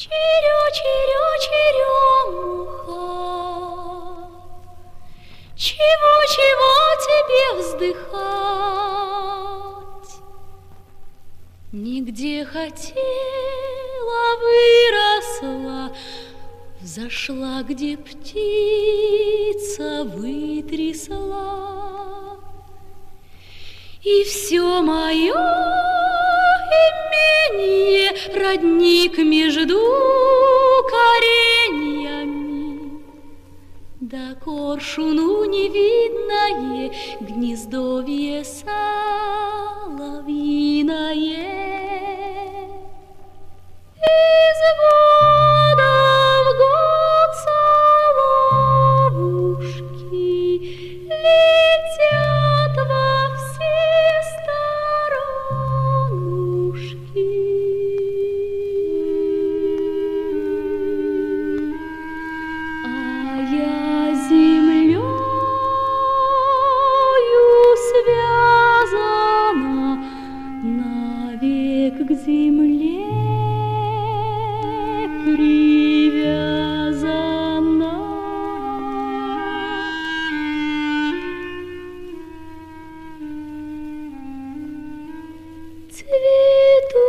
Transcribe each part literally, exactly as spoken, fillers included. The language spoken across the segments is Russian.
Чирё, чирё, черемуха, чего, чего тебе вздыхать? Нигде хотела, выросла, взошла, где птица вытрясла. И все мое имение родник между кореньями, да коршуну невидное гнездовье соловьиное. Из года в год соловушки летят во все сторонушки. А я землею связана, навек к земле привязана. Цвету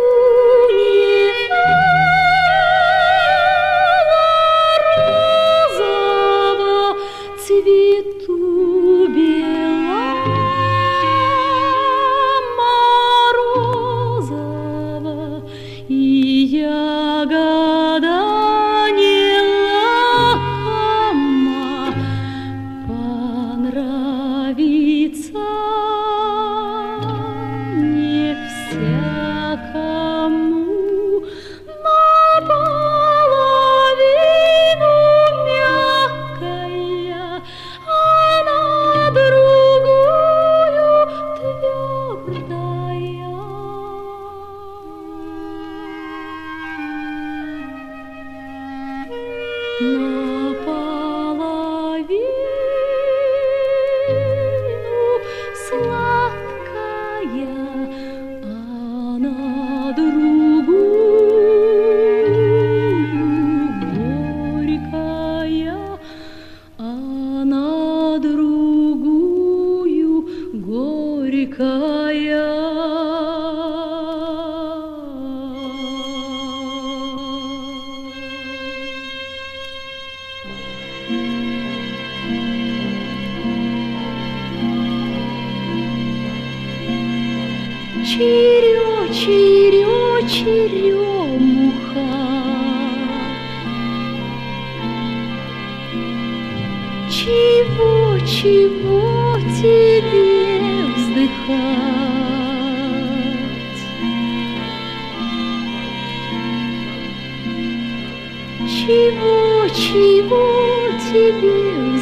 розово, цвету беломорозово, и ягода нелакома понравится не всякому. Наполовину мягкая, а на другую твердая. Наполовину сладкая, а на другую горькая, а на другую горькая. Чирё, чирё, черемуха, чего, чего тебе вздыхать? Чего, чего тебе